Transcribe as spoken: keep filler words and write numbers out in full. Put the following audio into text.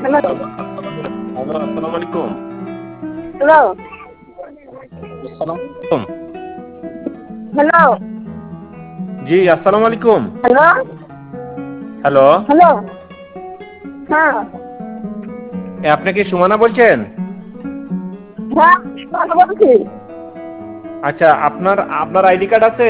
Hello hello, আসসালামু আলাইকুম। Hello আসসালাম হ্যালো জি, আসসালামু আলাইকুম। হ্যালো হ্যালো, হ্যালো হ্যাঁ এ আপনি কি সুমনা বলছেন? হ্যাঁ কথা বলছি। আচ্ছা, আপনার আপনার আইডি কার্ড আছে?